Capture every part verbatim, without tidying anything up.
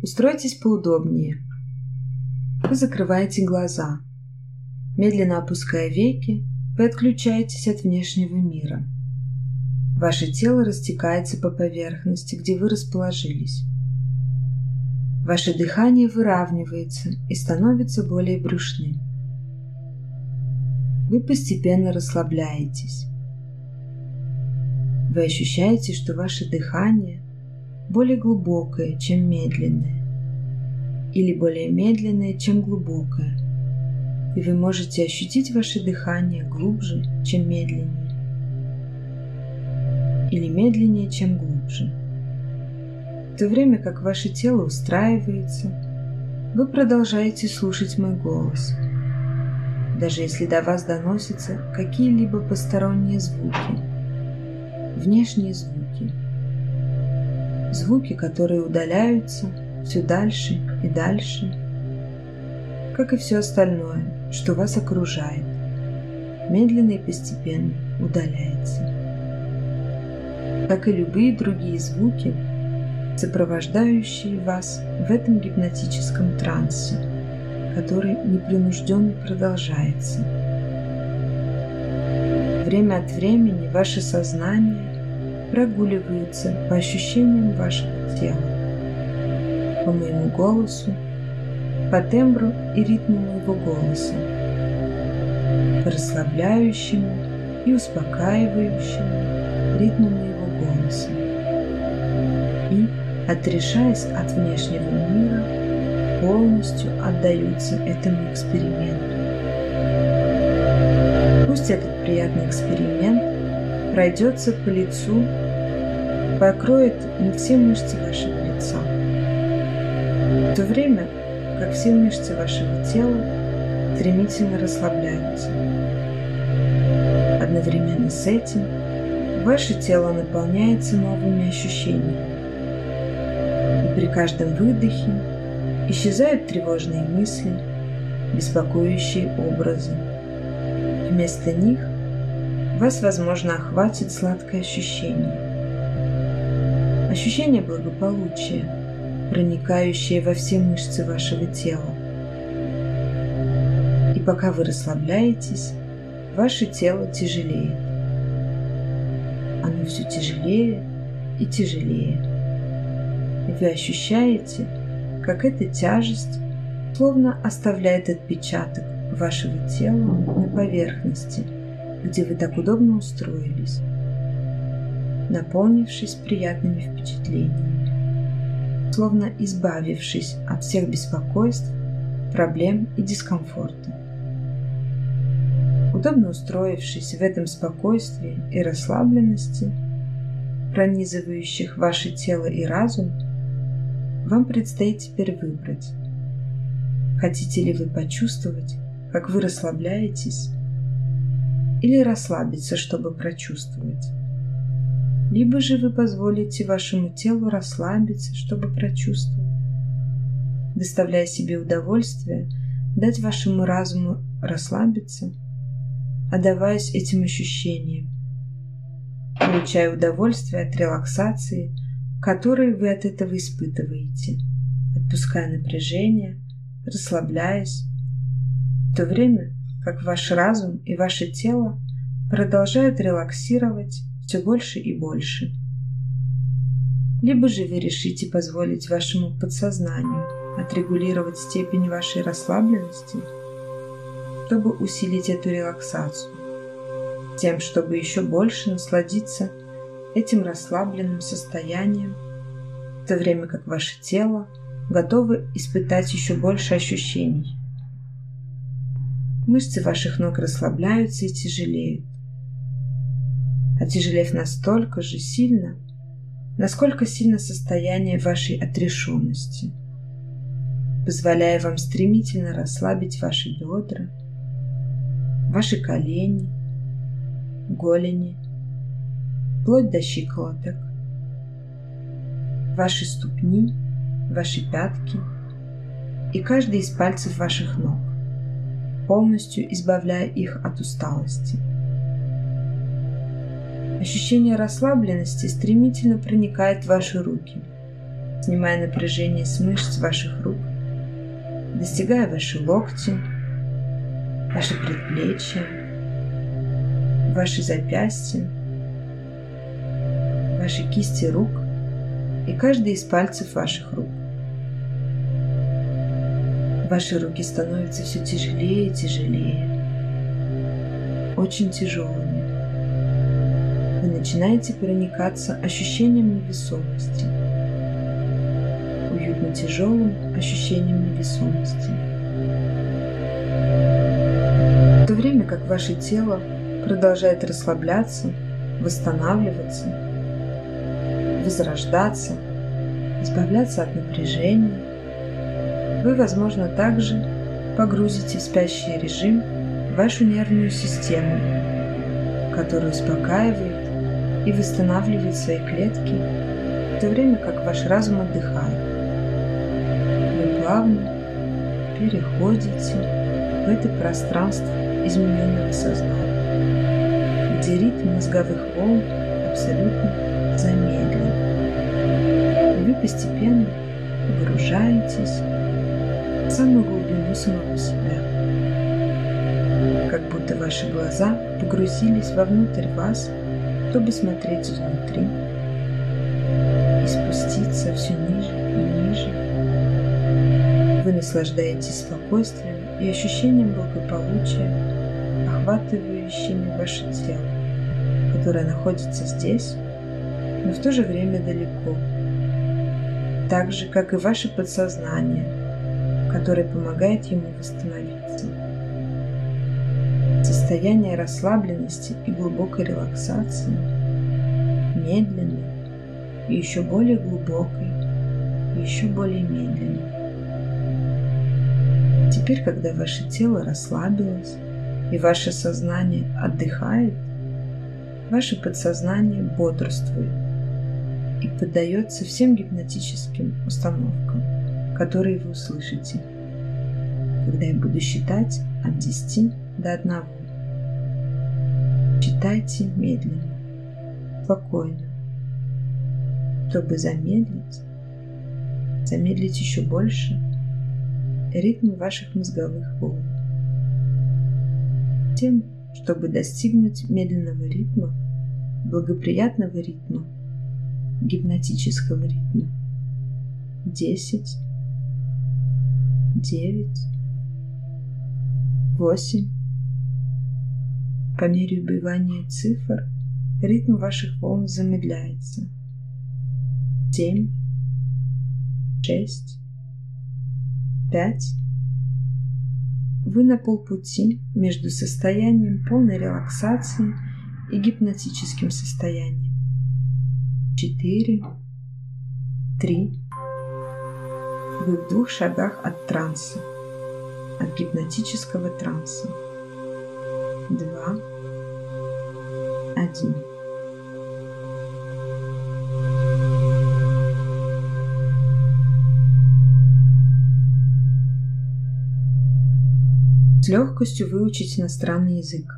Устройтесь поудобнее. Вы закрываете глаза. Медленно опуская веки, вы отключаетесь от внешнего мира. Ваше тело растекается по поверхности, где вы расположились. Ваше дыхание выравнивается и становится более брюшным. Вы постепенно расслабляетесь. Вы ощущаете, что ваше дыхание более глубокое, чем медленное, или более медленное, чем глубокое, и вы можете ощутить ваше дыхание глубже, чем медленнее, или медленнее, чем глубже. В то время как ваше тело устраивается, вы продолжаете слушать мой голос, даже если до вас доносятся какие-либо посторонние звуки, внешние звуки, звуки, которые удаляются все дальше и дальше, как и все остальное, что вас окружает, медленно и постепенно удаляется. Как и любые другие звуки, сопровождающие вас в этом гипнотическом трансе, который непринужденно продолжается. Время от времени ваше сознание прогуливается по ощущениям вашего тела, по моему голосу, по тембру и ритму моего голоса, по расслабляющему и успокаивающему ритму моего голоса и, отрешаясь от внешнего мира, полностью отдаются этому эксперименту. Пусть этот приятный эксперимент пройдется по лицу, покроет не все мышцы вашего лица, в то время как все мышцы вашего тела стремительно расслабляются. Одновременно с этим ваше тело наполняется новыми ощущениями, и при каждом выдохе исчезают тревожные мысли, беспокоящие образы. Вместо них вас, возможно, охватит сладкое ощущение. Ощущение благополучия, проникающее во все мышцы вашего тела. И пока вы расслабляетесь, ваше тело тяжелеет. Оно все тяжелее и тяжелее. И вы ощущаете, как эта тяжесть словно оставляет отпечаток вашего тела на поверхности, где вы так удобно устроились, наполнившись приятными впечатлениями, словно избавившись от всех беспокойств, проблем и дискомфорта. Удобно устроившись в этом спокойствии и расслабленности, пронизывающих ваше тело и разум, вам предстоит теперь выбрать, хотите ли вы почувствовать, как вы расслабляетесь, или расслабиться, чтобы прочувствовать. Либо же вы позволите вашему телу расслабиться, чтобы прочувствовать, доставляя себе удовольствие дать вашему разуму расслабиться, отдаваясь этим ощущениям, получая удовольствие от релаксации, которую вы от этого испытываете, отпуская напряжение, расслабляясь, в то время как ваш разум и ваше тело продолжают релаксировать все больше и больше. Либо же вы решите позволить вашему подсознанию отрегулировать степень вашей расслабленности, чтобы усилить эту релаксацию, тем, чтобы еще больше насладиться этим расслабленным состоянием, в то время как ваше тело готово испытать еще больше ощущений. Мышцы ваших ног расслабляются и тяжелеют, отяжелев настолько же сильно, насколько сильно состояние вашей отрешенности, позволяя вам стремительно расслабить ваши бедра, ваши колени, голени, вплоть до щиколоток, ваши ступни, ваши пятки и каждый из пальцев ваших ног, полностью избавляя их от усталости. Ощущение расслабленности стремительно проникает в ваши руки, снимая напряжение с мышц ваших рук, достигая ваши локти, ваши предплечья, ваши запястья, ваши кисти рук и каждый из пальцев ваших рук. Ваши руки становятся все тяжелее и тяжелее, очень тяжелыми. Вы начинаете проникаться ощущением невесомости, уютно тяжелым ощущением невесомости. В то время как ваше тело продолжает расслабляться, восстанавливаться, возрождаться, избавляться от напряжения, вы, возможно, также погрузите в спящий режим вашу нервную систему, которая успокаивает и восстанавливает свои клетки, в то время как ваш разум отдыхает. Вы плавно переходите в это пространство измененного сознания, где ритм мозговых волн абсолютно замедлен. И вы постепенно погружаетесь в самую глубину самого себя, как будто ваши глаза погрузились вовнутрь вас, чтобы смотреть изнутри и спуститься все ниже и ниже. Вы наслаждаетесь спокойствием и ощущением благополучия, охватывающими ваше тело, которое находится здесь, но в то же время далеко, так же, как и ваше подсознание, которое помогает ему восстановиться. Состояние расслабленности и глубокой релаксации, медленной и еще более глубокой, и еще более медленной. Теперь, когда ваше тело расслабилось и ваше сознание отдыхает, ваше подсознание бодрствует и поддается всем гипнотическим установкам, которые вы услышите, когда я буду считать от десяти до одного. Считайте медленно, спокойно, чтобы замедлить, замедлить еще больше ритм ваших мозговых волн. Тем, чтобы достигнуть медленного ритма, благоприятного ритма, гипнотического ритма. Десять, девять, восемь. По мере убывания цифр ритм ваших волн замедляется. Семь, шесть, пять. Вы на полпути между состоянием полной релаксации и гипнотическим состоянием. Четыре, три. Вы в двух шагах от транса, от гипнотического транса. Два, один. С легкостью выучить иностранный язык.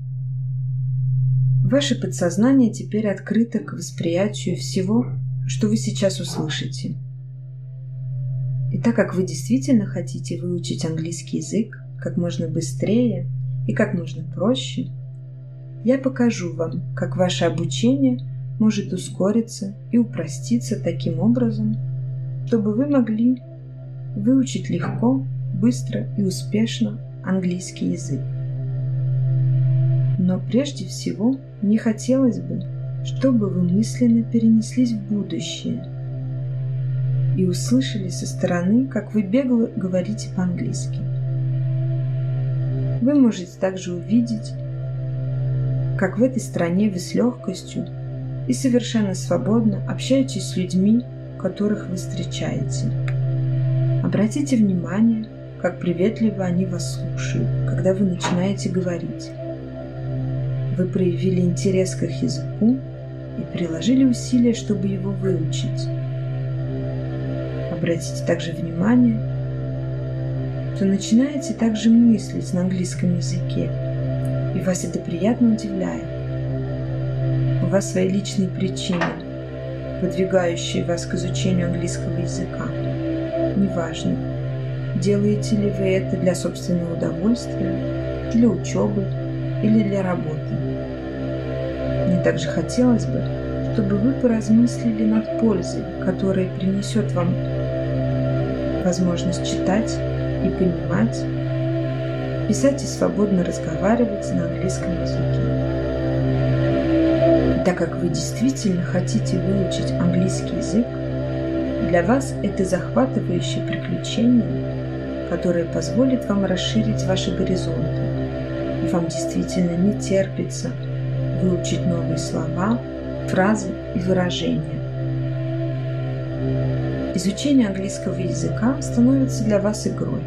Ваше подсознание теперь открыто к восприятию всего, что вы сейчас услышите. И так как вы действительно хотите выучить английский язык как можно быстрее и как можно проще, я покажу вам, как ваше обучение может ускориться и упроститься таким образом, чтобы вы могли выучить легко, быстро и успешно английский язык. Но прежде всего мне хотелось бы, чтобы вы мысленно перенеслись в будущее и услышали со стороны, как вы бегло говорите по-английски. Вы можете также увидеть, как в этой стране вы с легкостью и совершенно свободно общаетесь с людьми, которых вы встречаете. Обратите внимание, как приветливо они вас слушают, когда вы начинаете говорить. Вы проявили интерес к их языку и приложили усилия, чтобы его выучить. Обратите также внимание, что начинаете также мыслить на английском языке, и вас это приятно удивляет. У вас свои личные причины, подвигающие вас к изучению английского языка. Неважно, делаете ли вы это для собственного удовольствия, для учебы или для работы. Мне также хотелось бы, чтобы вы поразмыслили над пользой, которая принесет вам возможность читать и понимать, писать и свободно разговаривать на английском языке. И так как вы действительно хотите выучить английский язык, для вас это захватывающее приключение, которое позволит вам расширить ваши горизонты, и вам действительно не терпится выучить новые слова, фразы и выражения. Изучение английского языка становится для вас игрой.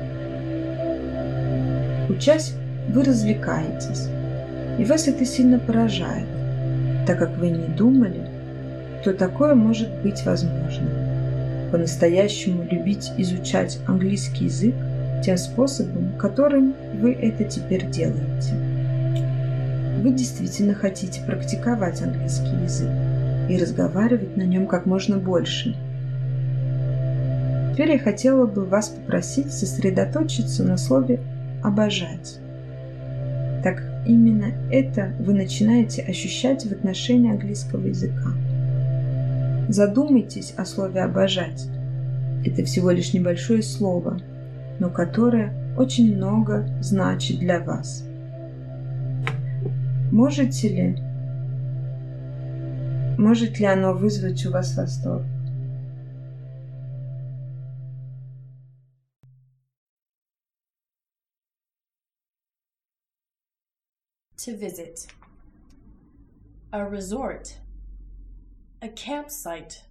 Учась, вы развлекаетесь, и вас это сильно поражает, так как вы не думали, что такое может быть возможно. По-настоящему любить изучать английский язык тем способом, которым вы это теперь делаете. Вы действительно хотите практиковать английский язык и разговаривать на нем как можно больше. Теперь я хотела бы вас попросить сосредоточиться на слове «обожать». Так именно это вы начинаете ощущать в отношении английского языка. Задумайтесь о слове «обожать». Это всего лишь небольшое слово, но которое очень много значит для вас. Можете ли, может ли оно вызвать у вас восторг? To visit. A resort. A campsite.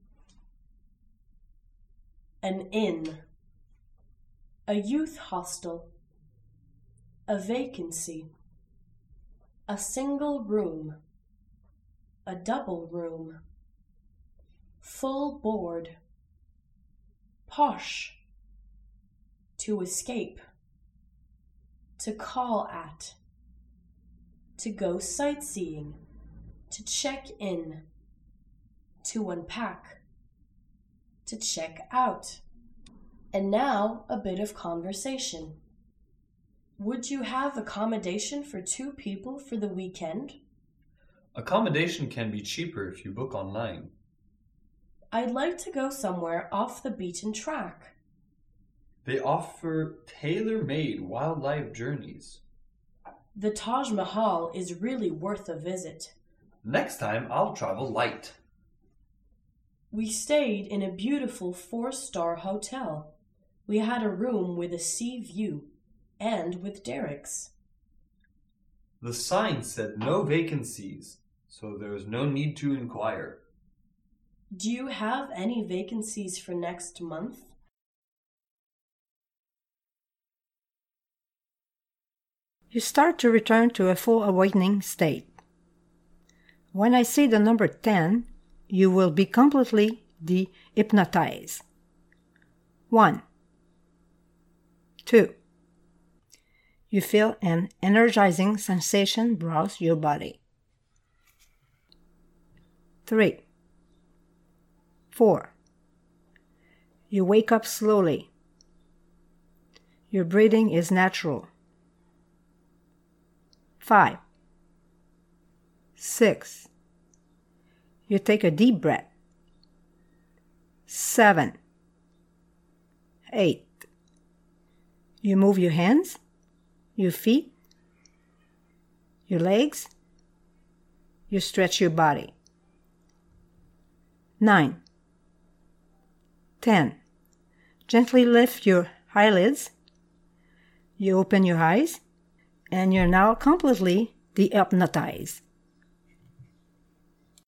An inn. A youth hostel. A vacancy. A single room. A double room. Full board. Posh. To escape. To call at. To go sightseeing. To check in. To unpack. To check out. And now a bit of conversation. Would you have accommodation for two people for the weekend? Accommodation can be cheaper if you book online. I'd like to go somewhere off the beaten track. They offer tailor-made wildlife journeys. The Taj Mahal is really worth a visit. Next time, I'll travel light. We stayed in a beautiful four-star hotel. We had a room with a sea view and with derricks. The sign said no vacancies, so there is no need to inquire. Do you have any vacancies for next month? You start to return to a full awakening state. When I say the number ten, you will be completely de-hypnotized. One. Two. You feel an energizing sensation browse your body. Three. Four. You wake up slowly. Your breathing is natural. Five. Six. You take a deep breath. Seven. Eight. You move your hands, your feet, your legs. You stretch your body. Nine. Ten. Gently lift your eyelids. You open your eyes, and you're now completely de-hypnotized.